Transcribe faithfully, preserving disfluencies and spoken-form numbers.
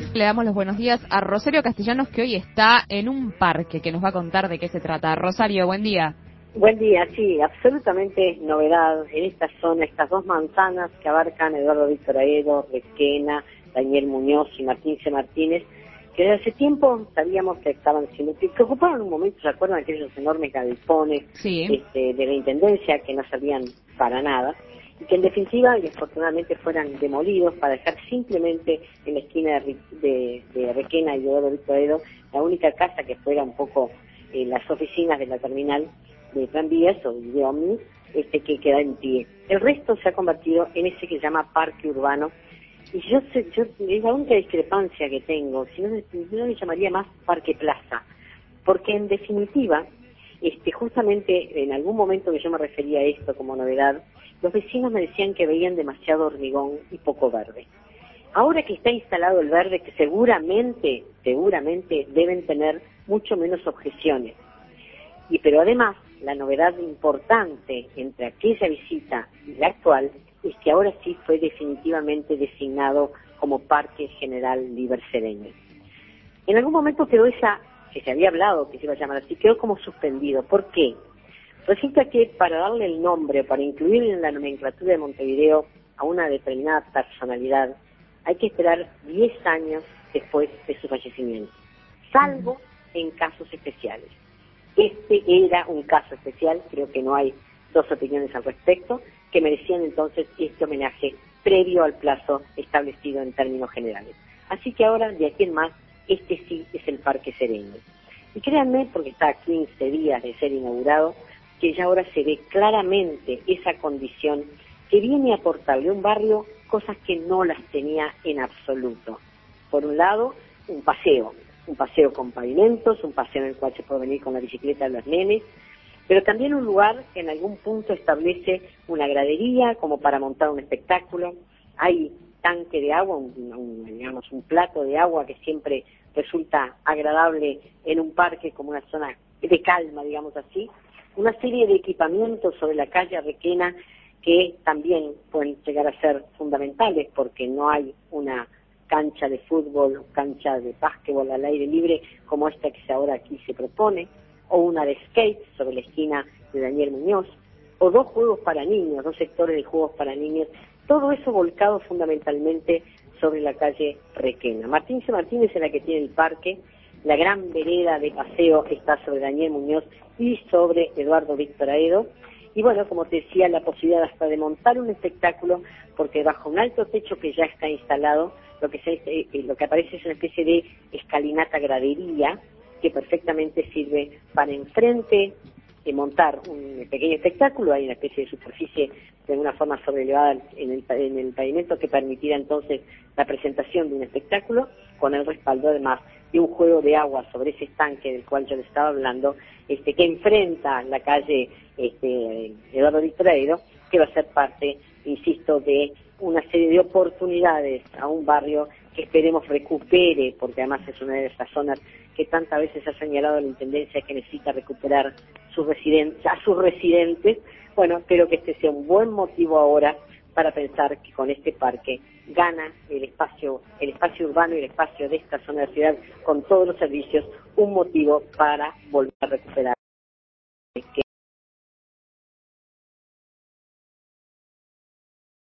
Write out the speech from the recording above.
Le damos los buenos días a Rosario Castellanos, que hoy está en un parque, que nos va a contar de qué se trata. Rosario, buen día. Buen día, sí, absolutamente novedad en esta zona, estas dos manzanas que abarcan Eduardo Víctor Aedo, Requena, Daniel Muñoz y Martín C. Martínez, que desde hace tiempo sabíamos que estaban siendo, que, que ocuparon un momento, ¿se acuerdan aquellos enormes galpones sí. este, de la Intendencia que no servían para nada? Y que en definitiva y afortunadamente fueran demolidos para dejar simplemente en la esquina de, de, de Requena y Eduardo Víctor Aedo la única casa que fuera un poco eh, las oficinas de la terminal de tranvías o de ómnibus, este que queda en pie. El resto se ha convertido en ese que se llama parque urbano, y yo, sé, yo es la única discrepancia que tengo, si no, yo le llamaría más parque plaza, porque en definitiva, este justamente en algún momento que yo me refería a esto como novedad, los vecinos me decían que veían demasiado hormigón y poco verde. Ahora que está instalado el verde, que seguramente, seguramente deben tener mucho menos objeciones. Y pero además, la novedad importante entre aquella visita y la actual es que ahora sí fue definitivamente designado como Parque General Libercereño. En algún momento quedó esa, que se había hablado que se iba a llamar así, quedó como suspendido. ¿Por qué? Resulta que para darle el nombre, para incluir en la nomenclatura de Montevideo a una determinada personalidad, hay que esperar diez años después de su fallecimiento, salvo en casos especiales. Este era un caso especial, creo que no hay dos opiniones al respecto, que merecían entonces este homenaje previo al plazo establecido en términos generales. Así que ahora, de aquí en más, este sí es el Parque Sereno. Y créanme, porque está a quince días de ser inaugurado, que ya ahora se ve claramente esa condición que viene a aportarle a un barrio cosas que no las tenía en absoluto. Por un lado, un paseo. un paseo con pavimentos, un paseo en el cual se puede venir con la bicicleta de los nenes, pero también un lugar que en algún punto establece una gradería como para montar un espectáculo. Hay tanque de agua, un, un, digamos un plato de agua que siempre resulta agradable en un parque como una zona de calma, digamos así. Una serie de equipamientos sobre la calle Requena que también pueden llegar a ser fundamentales porque no hay una cancha de fútbol, cancha de básquetbol al aire libre, como esta que ahora aquí se propone, o una de skate sobre la esquina de Daniel Muñoz, o dos juegos para niños, dos sectores de juegos para niños, todo eso volcado fundamentalmente sobre la calle Requena. Martín C. Martínez es la que tiene el parque, la gran vereda de paseo está sobre Daniel Muñoz y sobre Eduardo Víctor Aedo, y bueno, como te decía, la posibilidad hasta de montar un espectáculo, porque bajo un alto techo que ya está instalado, lo que, se, eh, lo que aparece es una especie de escalinata gradería que perfectamente sirve para enfrente de montar un pequeño espectáculo. Hay una especie de superficie de alguna forma sobrelevada en el, en el pavimento que permitirá entonces la presentación de un espectáculo con el respaldo además de un juego de agua sobre ese estanque del cual yo les estaba hablando, este que enfrenta la calle este, Eduardo Víctor Aedo, que va a ser parte, insisto, de una serie de oportunidades a un barrio que esperemos recupere, porque además es una de esas zonas que tantas veces ha señalado la Intendencia que necesita recuperar sus residentes, a sus residentes. Bueno, espero que este sea un buen motivo ahora para pensar que con este parque gana el espacio, el espacio urbano y el espacio de esta zona de la ciudad con todos los servicios, un motivo para volver a recuperar.